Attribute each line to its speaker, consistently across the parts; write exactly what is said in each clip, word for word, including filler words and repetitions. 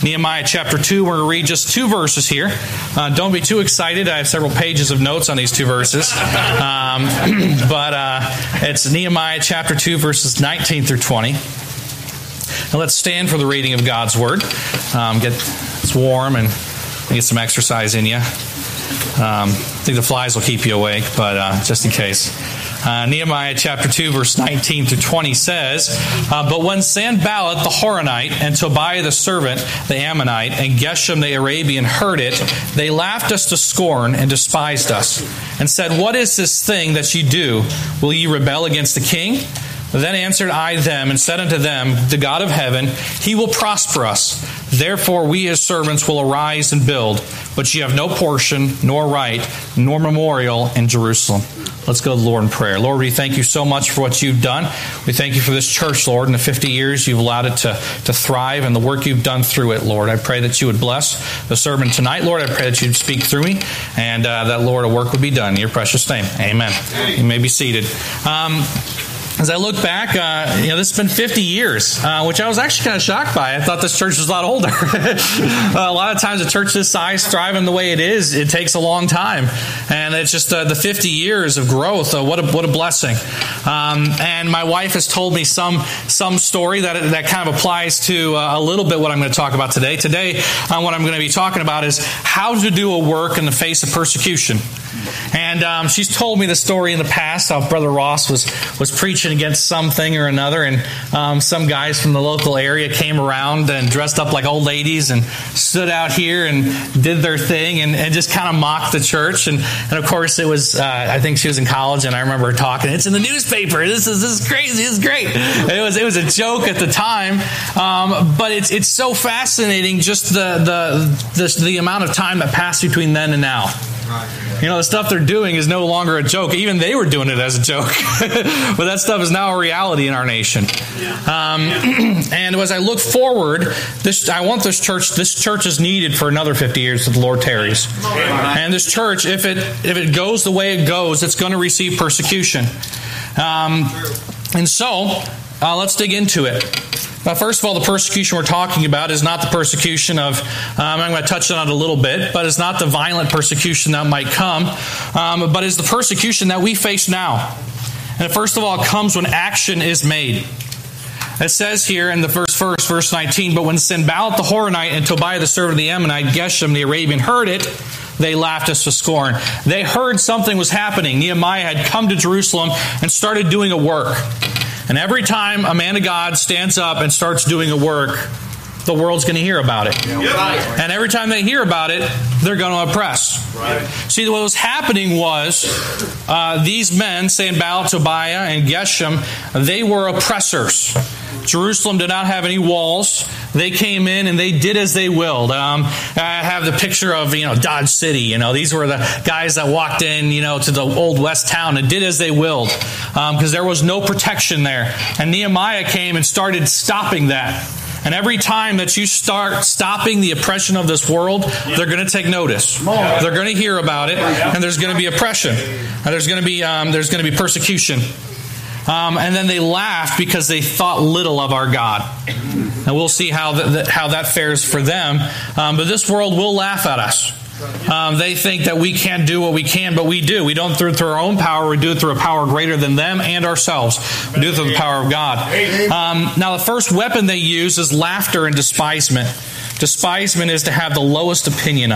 Speaker 1: Nehemiah chapter two, we're going to read just two verses here. Uh, don't be too excited. I have several pages of notes on these two verses. Um, but uh, it's Nehemiah chapter two, verses nineteen through twenty. And let's stand for the reading of God's Word. Um, get It's warm and get some exercise in you. Um, I think the flies will keep you awake, but uh, just in case. Uh, Nehemiah chapter two, verse nineteen through twenty says, uh, But when Sanballat the Horonite and Tobiah the servant, the Ammonite, and Geshem the Arabian heard it, they laughed us to scorn and despised us, and said, What is this thing that ye do? Will ye rebel against the king? Then answered I them and said unto them, The God of heaven, He will prosper us. Therefore we His servants will arise and build, but ye have no portion, nor right, nor memorial in Jerusalem. Let's go to the Lord in prayer. Lord, we thank you so much for what you've done. We thank you for this church, Lord. In the fifty years, you've allowed it to, to thrive and the work you've done through it, Lord. I pray that you would bless the sermon tonight, Lord. I pray that you'd speak through me and uh, that, Lord, a work would be done in your precious name. Amen. Amen. You may be seated. Um, As I look back, uh, you know, this has been fifty years, uh, which I was actually kind of shocked by. I thought this church was a lot older. uh, a lot of times a church this size, thriving the way it is, it takes a long time. And it's just uh, the fifty years of growth. Uh, what a what a blessing. Um, and my wife has told me some some story that that kind of applies to uh, a little bit what I'm going to talk about today. Today, uh, what I'm going to be talking about is how to do a work in the face of persecution. And um, she's told me the story in the past how Brother Ross was, was preaching against something or another, and um, some guys from the local area came around and dressed up like old ladies and stood out here and did their thing and, and just kind of mocked the church. And, and of course, it was, uh, I think she was in college, and I remember her talking, it's in the newspaper, this is this is crazy, this is great. It was it was a joke at the time, um, but it's it's so fascinating just the, the, the, the amount of time that passed between then and now. You know, the stuff they're doing is no longer a joke. Even they were doing it as a joke. But that stuff is now a reality in our nation. Um, and as I look forward, this I want this church, this church is needed for another fifty years if the Lord tarries. And this church, if it if it goes the way it goes, it's going to receive persecution. Um, and so, uh, let's dig into it. Now, first of all, the persecution we're talking about is not the persecution of, um, I'm going to touch on it a little bit, but it's not the violent persecution that might come, um, but it's the persecution that we face now. And first of all, it comes when action is made. It says here in the first verse, verse nineteen, But when Sanballat the Horonite and Tobiah the servant of the Ammonite, Geshem the Arabian heard it, they laughed us to scorn. They heard something was happening. Nehemiah had come to Jerusalem and started doing a work. And every time a man of God stands up and starts doing a work, the world's going to hear about it. Yep. And every time they hear about it, they're going to oppress. Right. See, what was happening was uh, these men, Sanballat, Tobiah, and Geshem, they were oppressors. Jerusalem did not have any walls. They came in and they did as they willed. Um, I have the picture of, you know, Dodge City. You know, these were the guys that walked in, you know, to the old West town and did as they willed because um, there was no protection there. And Nehemiah came and started stopping that. And every time that you start stopping the oppression of this world, they're going to take notice. They're going to hear about it, and there's going to be oppression. And there's going to be um, there's going to be persecution. Um, and then they laughed because they thought little of our God. And we'll see how that, how that fares for them. Um, but this world will laugh at us. Um, they think that we can't do what we can, but we do. We don't do it through our own power. We do it through a power greater than them and ourselves. We do it through the power of God. Um, now, the first weapon they use is laughter and despisement. Despisement is to have the lowest opinion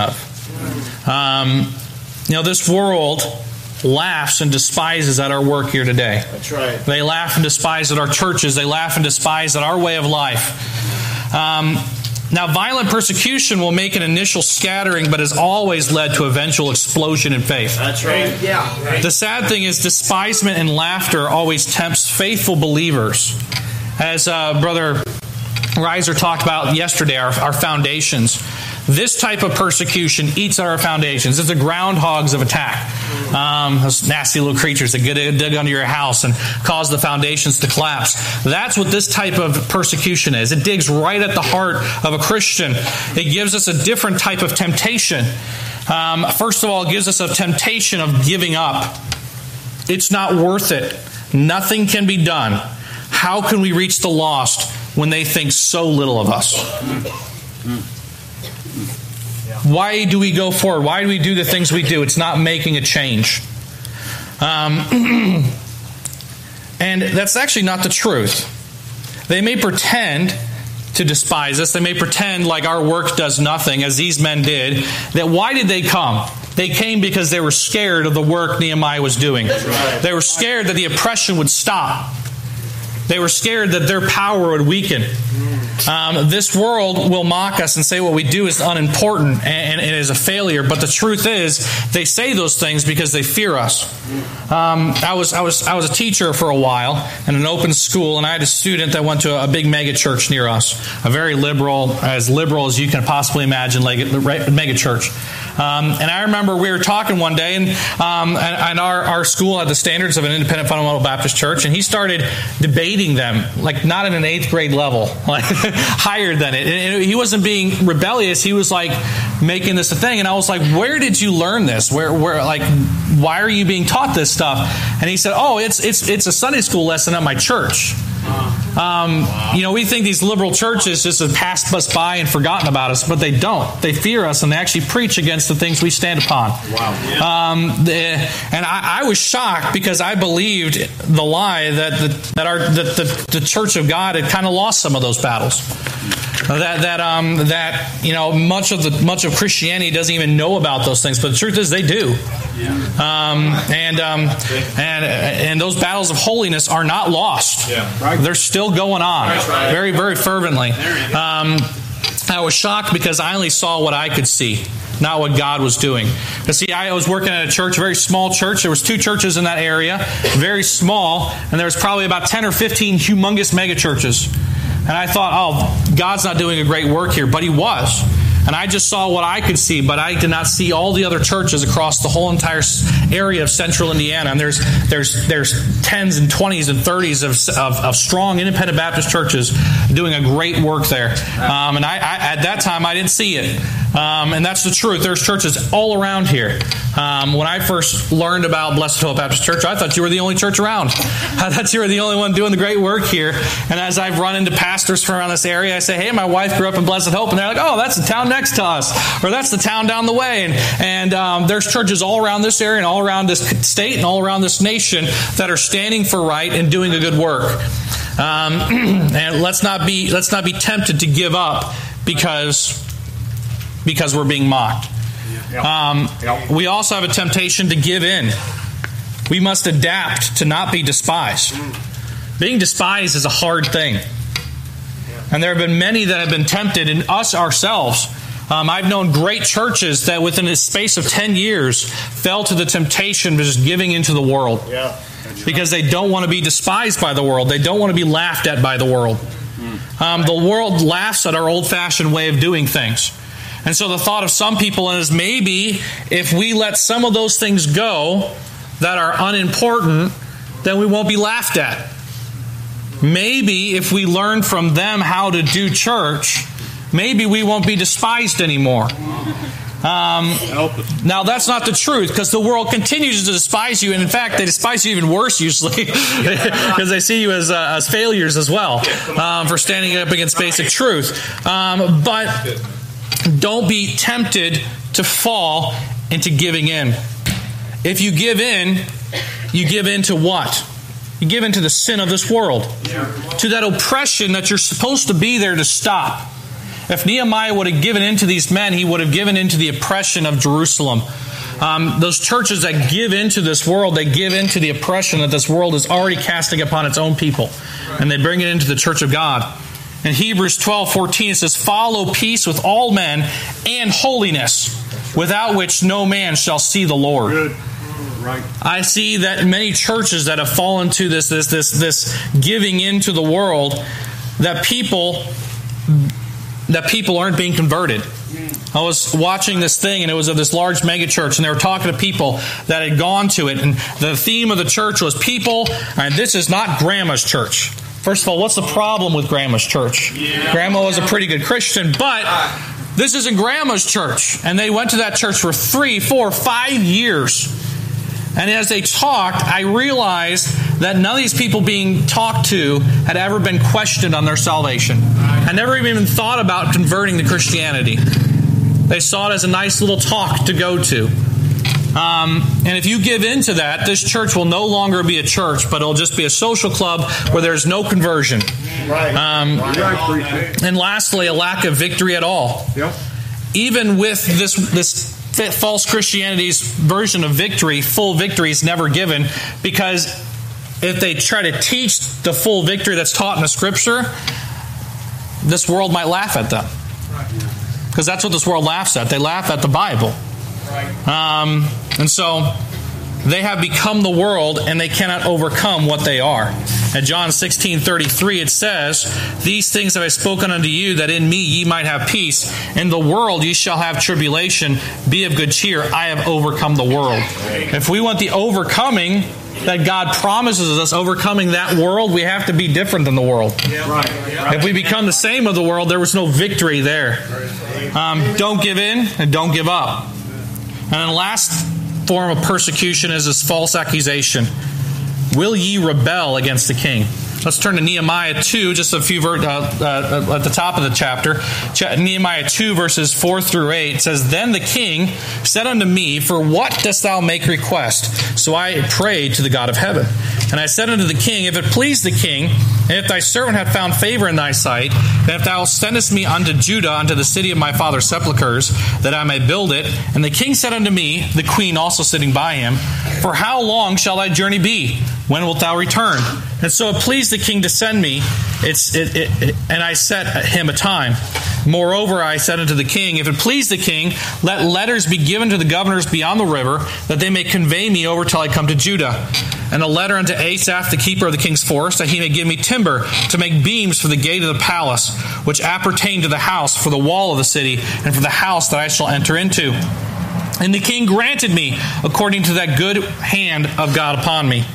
Speaker 1: of. Um, you know, this world laughs and despises at our work here today.
Speaker 2: That's right.
Speaker 1: They laugh and despise at our churches. They laugh and despise at our way of life. Um, now, violent persecution will make an initial scattering, but has always led to eventual explosion in faith.
Speaker 2: That's right. Yeah. Right.
Speaker 1: The sad thing is despisement and laughter always tempts faithful believers. As uh, Brother Reiser talked about yesterday, our, our foundations. This type of persecution eats at our foundations. It's the groundhogs of attack. Um, those nasty little creatures that get dig under your house and cause the foundations to collapse. That's what this type of persecution is. It digs right at the heart of a Christian. It gives us a different type of temptation. Um, first of all, it gives us a temptation of giving up. It's not worth it. Nothing can be done. How can we reach the lost when they think so little of us? Why do we go forward? Why do we do the things we do? It's not making a change. Um, and that's actually not the truth. They may pretend to despise us. They may pretend like our work does nothing, as these men did. That why did they come? They came because they were scared of the work Nehemiah was doing. They were scared that the oppression would stop. They were scared that their power would weaken. Um, this world will mock us and say what we do is unimportant and, and it is a failure. But the truth is, they say those things because they fear us. Um, I was I was I was a teacher for a while in an open school, and I had a student that went to a, a big mega church near us, a very liberal, as liberal as you can possibly imagine, like a mega church. Um, and I remember we were talking one day, and um, and, and our, our school had the standards of an independent fundamental Baptist church, and he started debating them, like not at an eighth grade level, like higher than it. And he wasn't being rebellious; he was like making this a thing. And I was like, "Where did you learn this? Where, where, like, why are you being taught this stuff?" And he said, "Oh, it's it's it's a Sunday school lesson at my church." Um, wow. You know, we think these liberal churches just have passed us by and forgotten about us, but they don't. They fear us, and they actually preach against the things we stand upon. Wow. Yeah. Um, the, and I, I was shocked because I believed the lie that the, that our that the, the Church of God had kind of lost some of those battles. That that um that you know much of the much of Christianity doesn't even know about those things, but the truth is they do. Yeah. Um, and um, and and those battles of holiness are not lost. Yeah. Right. They're still going on, right. very very fervently. Um, I was shocked because I only saw what I could see, not what God was doing. But see, I was working at a church, a very small church. There was two churches in that area, very small, and there was probably about ten or fifteen humongous mega churches. And I thought, oh, God's not doing a great work here, but He was. And I just saw what I could see, but I did not see all the other churches across the whole entire area of central Indiana. And there's there's there's tens and twenties and thirties of of, of strong independent Baptist churches doing a great work there. Um, and I, I at that time I didn't see it. Um, and that's the truth. There's churches all around here. Um, when I first learned about Blessed Hope Baptist Church, I thought you were the only church around. I thought you were the only one doing the great work here. And as I've run into pastors from around this area, I say, hey, my wife grew up in Blessed Hope. And they're like, oh, that's the town next to us. Or that's the town down the way. And, and um, there's churches all around this area and all around this state and all around this nation that are standing for right and doing a good work. Um, and let's not be let's not be tempted to give up because... because we're being mocked. Um, we also have a temptation to give in. We must adapt to not be despised. Being despised is a hard thing. And there have been many that have been tempted, and us ourselves. Um, I've known great churches that within a space of ten years fell to the temptation of just giving into the world. Yeah, because they don't want to be despised by the world. They don't want to be laughed at by the world. Um, the world laughs at our old-fashioned way of doing things. And so the thought of some people is maybe if we let some of those things go that are unimportant, then we won't be laughed at. Maybe if we learn from them how to do church, maybe we won't be despised anymore. Um, now that's not the truth, because the world continues to despise you, and in fact they despise you even worse usually because they see you as, uh, as failures as well um, for standing up against basic truth. Um, but don't be tempted to fall into giving in. If you give in, you give in to what? You give in to the sin of this world. To that oppression that you're supposed to be there to stop. If Nehemiah would have given in to these men, he would have given in to the oppression of Jerusalem. Um, those churches that give into this world, they give into the oppression that this world is already casting upon its own people. And they bring it into the church of God. In Hebrews twelve fourteen, it says, follow peace with all men and holiness, without which no man shall see the Lord. Good. Right. I see that many churches that have fallen to this, this, this, this giving into the world, that people, that people aren't being converted. I was watching this thing, and it was of this large mega church, and they were talking to people that had gone to it, and the theme of the church was people, and this is not Grandma's church. First of all, what's the problem with Grandma's church? Yeah. Grandma was a pretty good Christian, but this isn't Grandma's church. And they went to that church for three, four, five years. And as they talked, I realized that none of these people being talked to had ever been questioned on their salvation. I never even thought about converting to Christianity. They saw it as a nice little talk to go to. Um, and if you give in to that, this church will no longer be a church, but it'll just be a social club where there's no conversion.
Speaker 2: Right.
Speaker 1: Um,
Speaker 2: right.
Speaker 1: And lastly, a lack of victory at all.
Speaker 2: Yep.
Speaker 1: Even with this this false Christianity's version of victory, full victory is never given, because if they try to teach the full victory that's taught in the Scripture, this world might laugh at them. Because that's what this world laughs at. They laugh at the Bible. Um, and so they have become the world, and they cannot overcome what they are. In John sixteen thirty-three, it says, "These things have I spoken unto you, that in me ye might have peace. In the world ye shall have tribulation. Be of good cheer. I have overcome the world." If we want the overcoming that God promises us, overcoming that world, we have to be different than the world. If we become the same of the world, there was no victory there. Um, don't give in and don't give up. And then the last form of persecution is this false accusation. Will ye rebel against the king? Let's turn to Nehemiah two, just a few ver- uh, uh, at the top of the chapter. Ch- Nehemiah two, verses four through eight says, "Then the king said unto me, For what dost thou make request? So I prayed to the God of heaven. And I said unto the king, If it please the king, and if thy servant hath found favor in thy sight, then if thou sendest me unto Judah, unto the city of my father's sepulchres, that I may build it. And the king said unto me," the queen also sitting by him, "For how long shall thy journey be? When wilt thou return? And so it pleased the king to send me, it's, it, it, it, and I set him a time. Moreover, I said unto the king, If it please the king, let letters be given to the governors beyond the river, that they may convey me over till I come to Judah. And a letter unto Asaph, the keeper of the king's forest, that he may give me timber to make beams for the gate of the palace, which appertain to the house, for the wall of the city, and for the house that I shall enter into. And the king granted me, according to that good hand of God upon me."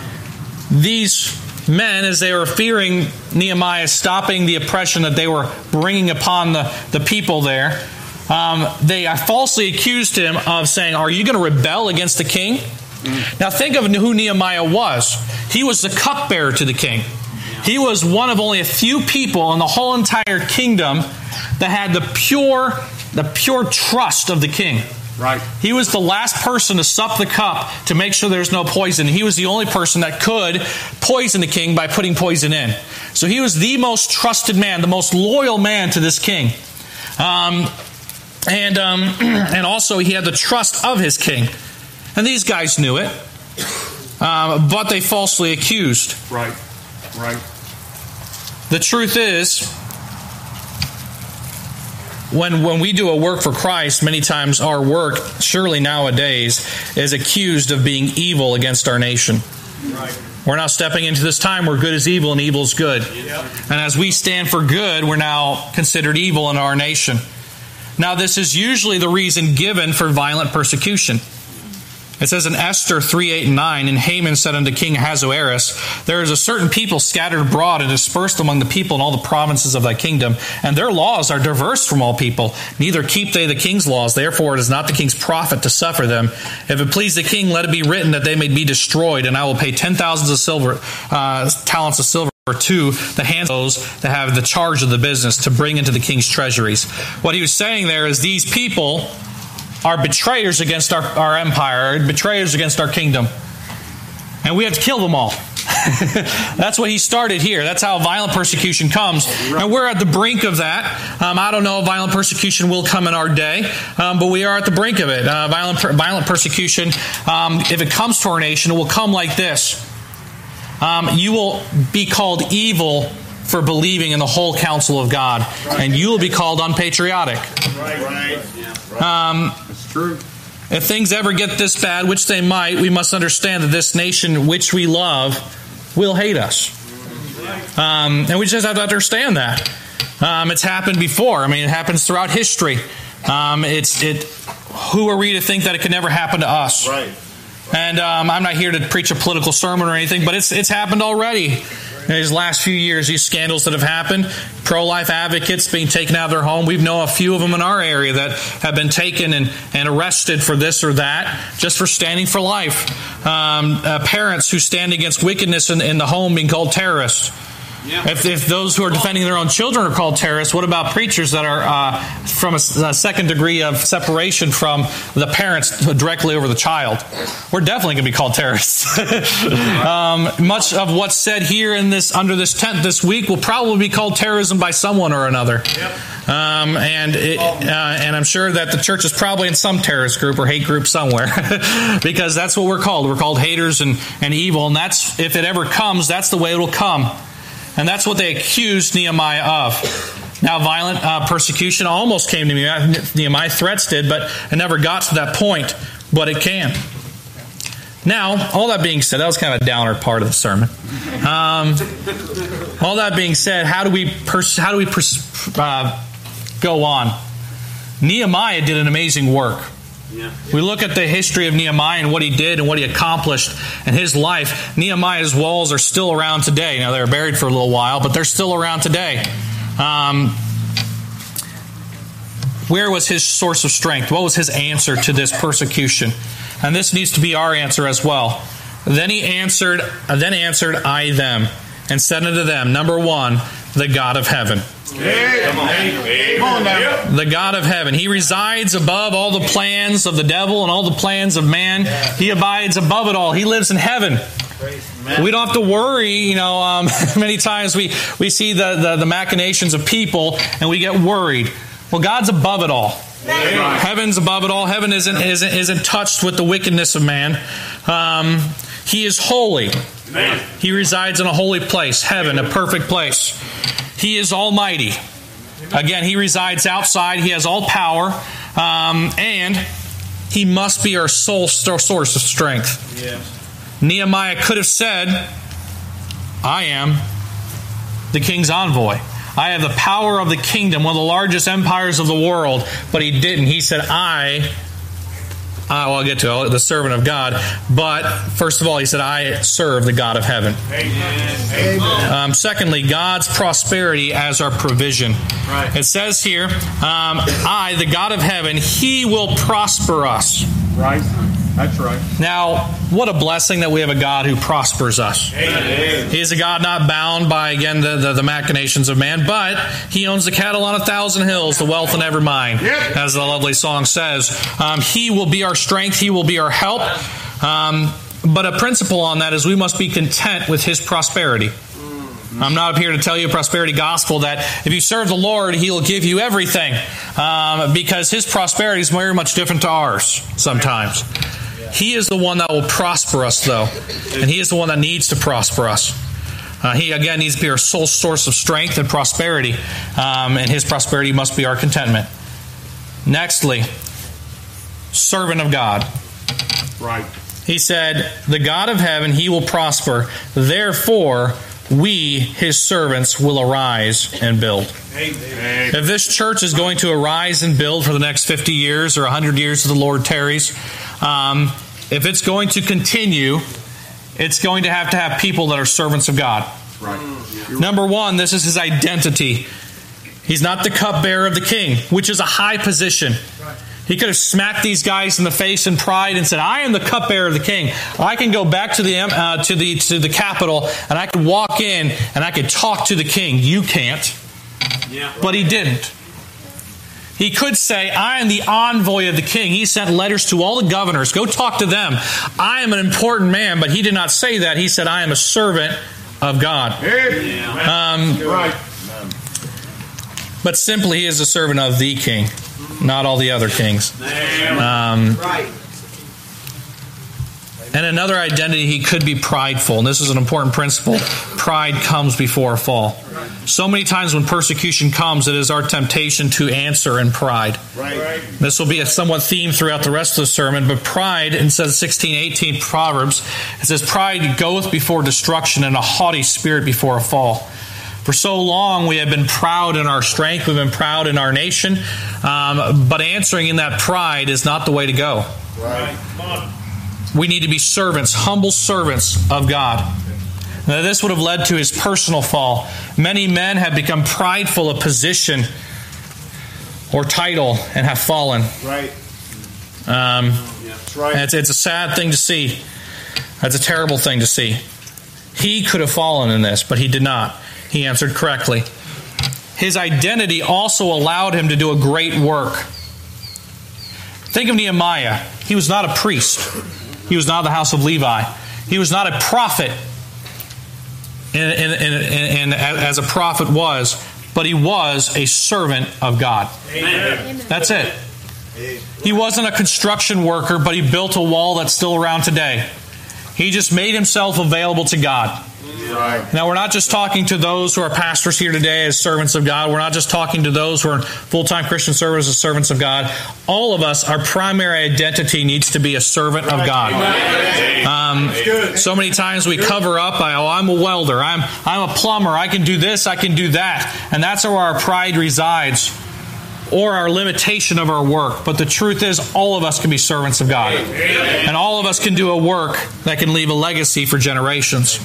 Speaker 1: These men, as they were fearing Nehemiah stopping the oppression that they were bringing upon the, the people there, um, they falsely accused him of saying, "Are you going to rebel against the king?" Mm. Now think of who Nehemiah was. He was the cupbearer to the king. He was one of only a few people in the whole entire kingdom that had the pure, the pure trust of the king.
Speaker 2: Right.
Speaker 1: He was the last person to sup the cup to make sure there's no poison. He was the only person that could poison the king by putting poison in. So he was the most trusted man, the most loyal man to this king. Um, and um, and also he had the trust of his king. And these guys knew it. Um, but they falsely accused.
Speaker 2: Right. Right.
Speaker 1: The truth is, When when we do a work for Christ, many times our work, surely nowadays, is accused of being evil against our nation. Right. We're now stepping into this time where good is evil and evil is good. Yep. And as we stand for good, we're now considered evil in our nation. Now, this is usually the reason given for violent persecution. It says in Esther three, eight, and nine, "And Haman said unto King Ahasuerus, There is a certain people scattered abroad and dispersed among the people in all the provinces of thy kingdom, and their laws are diverse from all people. Neither keep they the king's laws. Therefore it is not the king's profit to suffer them. If it please the king, let it be written that they may be destroyed, and I will pay ten thousands of silver, uh, talents of silver to the hands of those that have the charge of the business to bring into the king's treasuries." What he was saying there is these people are betrayers against our, our empire, betrayers against our kingdom. And we have to kill them all. That's what he started here. That's how violent persecution comes. And we're at the brink of that. Um, I don't know if violent persecution will come in our day, um, but we are at the brink of it. Uh, violent, violent persecution, um, if it comes to our nation, it will come like this. Um, you will be called evil for believing in the whole counsel of God. And you will be called unpatriotic.
Speaker 2: Right, right.
Speaker 1: Um,
Speaker 2: That's true.
Speaker 1: If things ever get this bad, which they might, we must understand that this nation which we love will hate us. Um, and we just have to understand that. Um, it's happened before. I mean, it happens throughout history. Um, it's it. Who are we to think that it could never happen to us?
Speaker 2: Right.
Speaker 1: And um, I'm not here to preach a political sermon or anything, but it's it's happened already. In these last few years, these scandals that have happened, pro-life advocates being taken out of their home. We've known a few of them in our area that have been taken and, and arrested for this or that, just for standing for life. Um, uh, parents who stand against wickedness in, in the home being called terrorists. Yeah. If, if those who are defending their own children are called terrorists, what about preachers that are uh, from a, a second degree of separation from the parents directly over the child? We're definitely going to be called terrorists. um, much of what's said here in this under this tent this week will probably be called terrorism by someone or another. Yep. Um, and it, uh, and I'm sure that the church is probably in some terrorist group or hate group somewhere, because that's what we're called. We're called haters and, and evil, and that's, if it ever comes, that's the way it'll come. And that's what they accused Nehemiah of. Now, violent uh, persecution almost came to me. Nehemiah threats did, but it never got to that point. But it can. Now, all that being said, that was kind of a downer part of the sermon. Um, all that being said, how do we pers- how do we pers- uh, go on? Nehemiah did an amazing work. Yeah. We look at the history of Nehemiah and what he did and what he accomplished in his life. Nehemiah's walls are still around today. Now, they were buried for a little while, but they're still around today. Um, where was his source of strength? What was his answer to this persecution? And this needs to be our answer as well. Then he answered, then answered I them, and said unto them, number one, the God of heaven. The God of heaven. He resides above all the plans of the devil and all the plans of man. He abides above it all. He lives in heaven. We don't have to worry, you know, um, many times we, we see the, the, the machinations of people and we get worried. Well, God's above it all. Amen. Heaven's above it all. Heaven isn't, isn't, isn't touched with the wickedness of man. Um, he is holy. Amen. He resides in a holy place, heaven, a perfect place. He is almighty. Again, he resides outside. He has all power. Um, and he must be our sole source of strength. Yes. Nehemiah could have said, I am the king's envoy. I have the power of the kingdom, one of the largest empires of the world. But he didn't. He said, I, I will get to it, the servant of God. But first of all, he said, I serve the God of heaven. Amen. Um, secondly, God's prosperity as our provision. Right. It says here, um, I, the God of heaven, He will prosper us.
Speaker 2: Right. That's right.
Speaker 1: Now, what a blessing that we have a God who prospers us. Amen. He is a God not bound by, again, the, the, the machinations of man, but He owns the cattle on a thousand hills, the wealth in every mine, yep. as the lovely song says. Um, he will be our strength. He will be our help. Um, but a principle on that is we must be content with His prosperity. I'm not up here to tell you a prosperity gospel that if you serve the Lord, He'll give you everything. Um, because His prosperity is very much different to ours sometimes. He is the one that will prosper us, though. And He is the one that needs to prosper us. Uh, he, again, needs to be our sole source of strength and prosperity. Um, and His prosperity must be our contentment. Nextly, servant of God.
Speaker 2: Right.
Speaker 1: He said, the God of heaven, He will prosper. Therefore, we, His servants, will arise and build. Amen. If this church is going to arise and build for the next fifty years or one hundred years as the Lord tarries, um, if it's going to continue, it's going to have to have people that are servants of God. Right. Number one, this is His identity. He's not the cupbearer of the king, which is a high position. Right. He could have smacked these guys in the face in pride and said, I am the cupbearer of the king. I can go back to the uh, to the to the capital and I can walk in and I can talk to the king. You can't. Yeah. But he didn't. He could say, I am the envoy of the king. He sent letters to all the governors. Go talk to them. I am an important man. But he did not say that. He said, I am a servant of God. Um, right. But simply, he is a servant of the king, not all the other kings. Um, and another identity, he could be prideful. And this is an important principle. Pride comes before a fall. So many times when persecution comes, it is our temptation to answer in pride. Right. This will be a somewhat theme throughout the rest of the sermon. But pride, in sixteen eighteen Proverbs, it says, pride goeth before destruction and a haughty spirit before a fall. For so long we have been proud in our strength, we've been proud in our nation, um, but answering in that pride is not the way to go. Right. We need to be servants, humble servants of God. Now, this would have led to his personal fall. Many men have become prideful of position or title and have fallen. Right. Um, That's right. It's, it's a sad thing to see. That's a terrible thing to see. He could have fallen in this, but he did not. He answered correctly. His identity also allowed him to do a great work. Think of Nehemiah. He was not a priest. He was not of the house of Levi. He was not a prophet, and, and, and, and as a prophet was, but he was a servant of God. Amen. That's it. He wasn't a construction worker, but he built a wall that's still around today. He just made himself available to God. Right. Now, we're not just talking to those who are pastors here today as servants of God. We're not just talking to those who are in full-time Christian service as servants of God. All of us, our primary identity needs to be a servant of God. Um, so many times we cover up by, oh, I'm a welder, I'm, I'm a plumber, I can do this, I can do that. And that's where our pride resides, or our limitation of our work. But the truth is, all of us can be servants of God. And all of us can do a work that can leave a legacy for generations.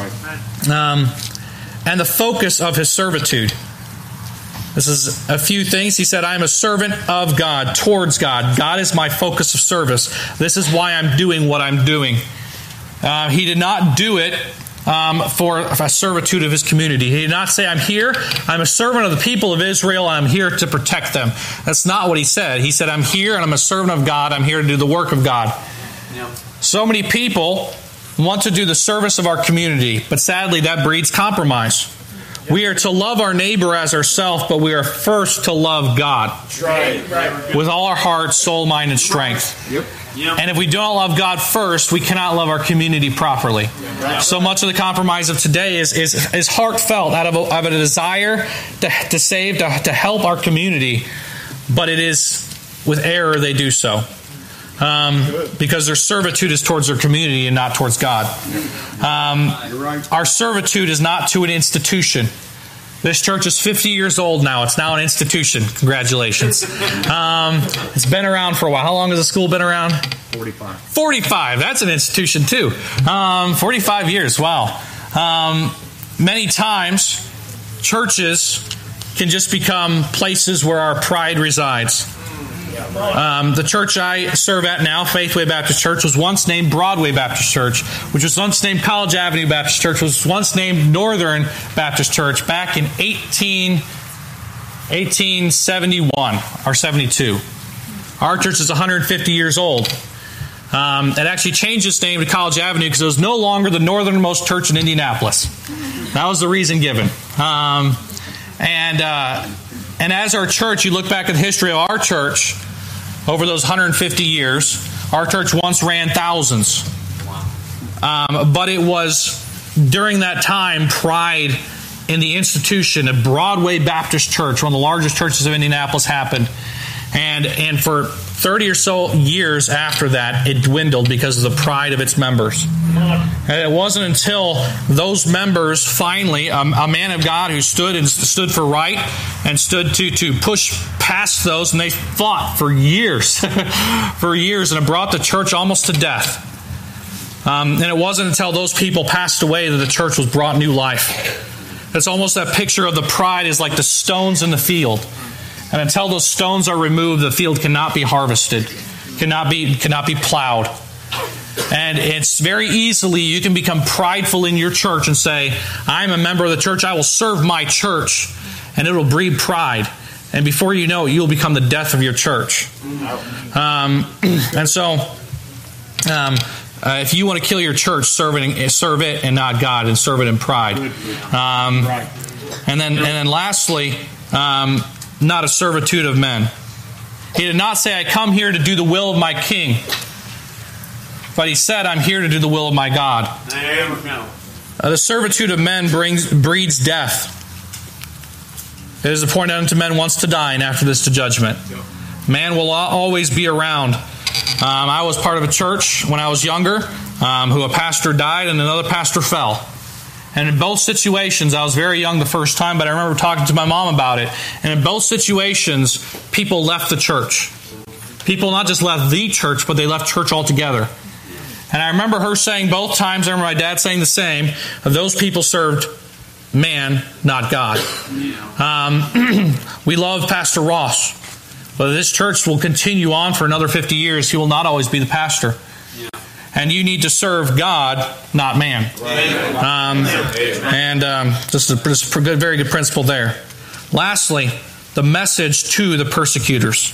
Speaker 1: Um, and the focus of his servitude. This is a few things. He said, I am a servant of God, towards God. God is my focus of service. This is why I'm doing what I'm doing. Uh, he did not do it Um, for a servitude of his community. He did not say, I'm here, I'm a servant of the people of Israel, and I'm here to protect them. That's not what he said. He said, I'm here and I'm a servant of God. I'm here to do the work of God. Yeah. So many people want to do the service of our community, but sadly that breeds compromise. Yep. We are to love our neighbor as ourselves, but we are first to love God. Right. Right. With all our heart, soul, mind, and strength. Yep. Yep. And if we don't love God first, we cannot love our community properly. Right. So much of the compromise of today is is, is heartfelt out of a, out of a desire to, to save, to, to help our community, but it is with error they do so. Um, because their servitude is towards their community and not towards God. Um, our servitude is not to an institution. This church is fifty years old now. It's now an institution. Congratulations. Um, it's been around for a while. How long has the school been around?
Speaker 2: forty-five.
Speaker 1: forty-five. That's an institution too. Um, forty-five years. Wow. Um, many times, churches can just become places where our pride resides. Um, the church I serve at now, Faithway Baptist Church, was once named Broadway Baptist Church, which was once named College Avenue Baptist Church, was once named Northern Baptist Church back in eighteen, eighteen seventy-one or seventy-two. Our church is one hundred fifty years old. Um, it actually changed its name to College Avenue because it was no longer the northernmost church in Indianapolis. That was the reason given. Um, and uh, and as our church, you look back at the history of our church over those one hundred fifty years, our church once ran thousands. Um, but it was during that time pride in the institution of Broadway Baptist Church, one of the largest churches of Indianapolis, happened. And and for thirty or so years after that, it dwindled because of the pride of its members. And it wasn't until those members finally, um, a man of God who stood and stood for right and stood to, to push past those, and they fought for years, for years, and it brought the church almost to death. Um, and it wasn't until those people passed away that the church was brought new life. It's almost that picture of the pride is like the stones in the field. And until those stones are removed, the field cannot be harvested, cannot be cannot be plowed. And it's very easily, you can become prideful in your church and say, I'm a member of the church, I will serve my church, and it will breed pride. And before you know it, you'll become the death of your church. Um, and so, um, uh, if you want to kill your church, serve it, serve it and not God, and serve it in pride. Um, and then, and then lastly, um, not a servitude of men. He did not say, I come here to do the will of my king. But he said, I'm here to do the will of my God. Uh, the servitude of men brings breeds death. It is appointed unto men once to die, and after this to judgment. Man will always be around. Um, I was part of a church when I was younger, um, who a pastor died and another pastor fell. And in both situations, I was very young the first time, but I remember talking to my mom about it. And in both situations, people left the church. People not just left the church, but they left church altogether. And I remember her saying both times, I remember my dad saying the same, those people served man, not God. Um, we love Pastor Ross, but this church will continue on for another fifty years. He will not always be the pastor. And you need to serve God, not man. Um, and um, just a, just a good, very good principle there. Lastly, the message to the persecutors.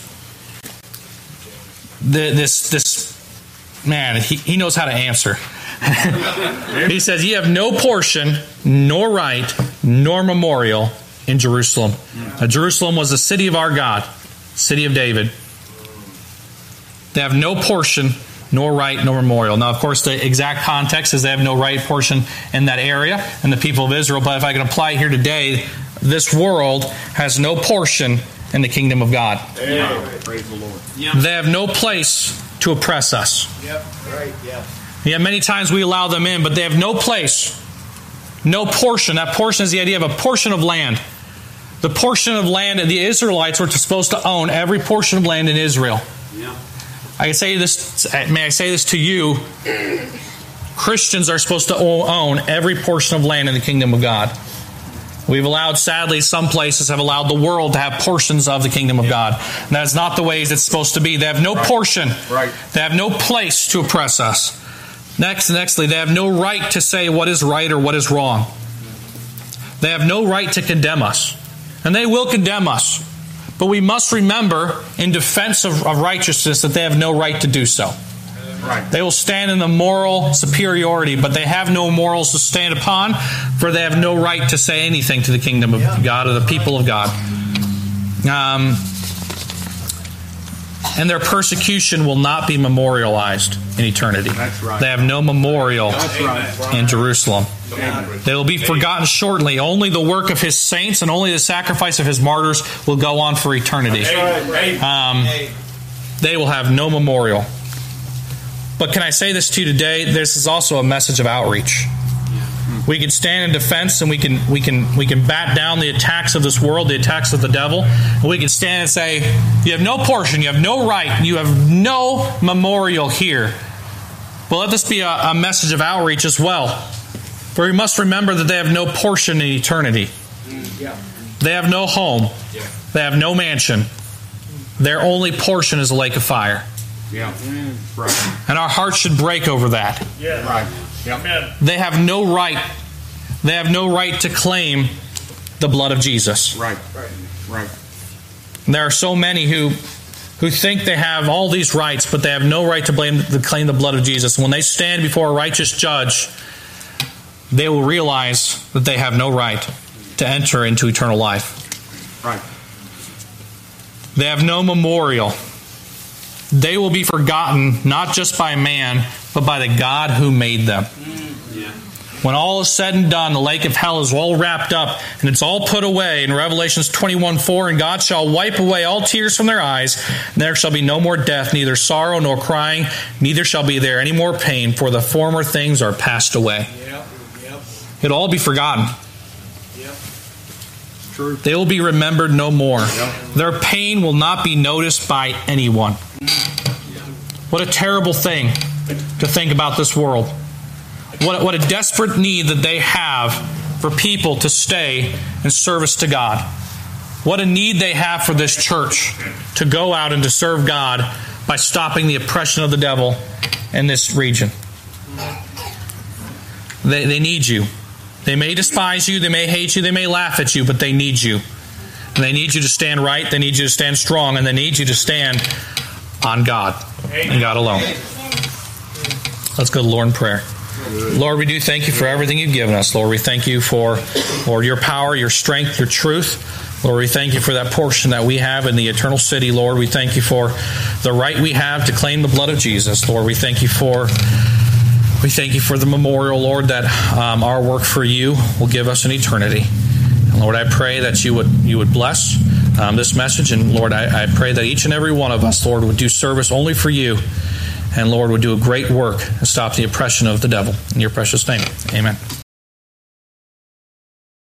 Speaker 1: The, this, this man, he, he knows how to answer. He says, "Ye have no portion, nor right, nor memorial in Jerusalem." Now, Jerusalem was the city of our God, city of David. They have no portion, nor right, nor memorial. Now, of course, the exact context is they have no right portion in that area and the people of Israel. But if I can apply it here today, this world has no portion in the kingdom of God.
Speaker 2: Yeah. Praise the Lord.
Speaker 1: Yep. They have no place to oppress us.
Speaker 3: Yep. Right. Yeah.
Speaker 1: Yeah, many times we allow them in, but they have no place, no portion. That portion is the idea of a portion of land. The portion of land that the Israelites were supposed to own, every portion of land in Israel.
Speaker 3: Yeah.
Speaker 1: I can say this, may I say this to you? Christians are supposed to own every portion of land in the kingdom of God. We've allowed, sadly, some places have allowed the world to have portions of the kingdom of God. And that is not the ways it's supposed to be. They have no portion.
Speaker 2: Right.
Speaker 1: They have no place to oppress us. Next, nextly, they have no right to say what is right or what is wrong. They have no right to condemn us. And they will condemn us. But we must remember, in defense of, of righteousness, that they have no right to do so.
Speaker 2: Right.
Speaker 1: They will stand in the moral superiority, but they have no morals to stand upon, for they have no right to say anything to the kingdom of God or the people of God. Um, and their persecution will not be memorialized in eternity.
Speaker 2: That's right.
Speaker 1: They have no memorial
Speaker 2: That's right.
Speaker 1: in Jerusalem.
Speaker 2: Amen.
Speaker 1: They will be forgotten shortly. Only the work of His saints and only the sacrifice of His martyrs will go on for eternity. Um, they will have no memorial. But can I say this to you today? This is also a message of outreach. We can stand in defense and we can we can we can bat down the attacks of this world, the attacks of the devil. And we can stand and say, you have no portion, you have no right, you have no memorial here. But let this be a, a message of outreach as well. For we must remember that they have no portion in eternity. They have no home. They have no mansion. Their only portion is a lake of fire.
Speaker 2: Yeah. Right.
Speaker 1: And our hearts should break over that.
Speaker 2: Yeah. Right. Yeah.
Speaker 1: They have no right. They have no right to claim the blood of Jesus.
Speaker 2: Right. Right. Right.
Speaker 1: And there are so many who who think they have all these rights, but they have no right to blame to claim the blood of Jesus. When they stand before a righteous judge, they will realize that they have no right to enter into eternal life.
Speaker 2: Right.
Speaker 1: They have no memorial. They will be forgotten not just by man, but by the God who made them.
Speaker 3: Yeah.
Speaker 1: When all is said and done, the lake of hell is all wrapped up, and it's all put away in Revelations twenty-one four, and God shall wipe away all tears from their eyes, and there shall be no more death, neither sorrow nor crying, neither shall be there any more pain, for the former things are passed away.
Speaker 3: Yep. Yep.
Speaker 1: It'll all be forgotten.
Speaker 3: Yep.
Speaker 2: True.
Speaker 1: They will be remembered no more.
Speaker 2: Yep.
Speaker 1: Their pain will not be noticed by anyone. What a terrible thing to think about this world. What, what a desperate need that they have for people to stay in service to God. What a need they have for this church to go out and to serve God by stopping the oppression of the devil in this region. They, they need you. They may despise you, they may hate you, they may laugh at you, but they need you. And they need you to stand right, they need you to stand strong, and they need you to stand on God and God alone. Let's go to the Lord in prayer. Lord, we do thank you for everything you've given us. Lord, we thank you for, Lord, your power, your strength, your truth. Lord, we thank you for that portion that we have in the eternal city. Lord, we thank you for the right we have to claim the blood of Jesus. Lord, we thank you for we thank you for the memorial, Lord, that um, our work for you will give us in eternity. And Lord, I pray that you would you would bless um, this message. And Lord, I, I pray that each and every one of us, Lord, would do service only for you. And Lord, would do a great work and stop the oppression of the devil. In your precious name, amen.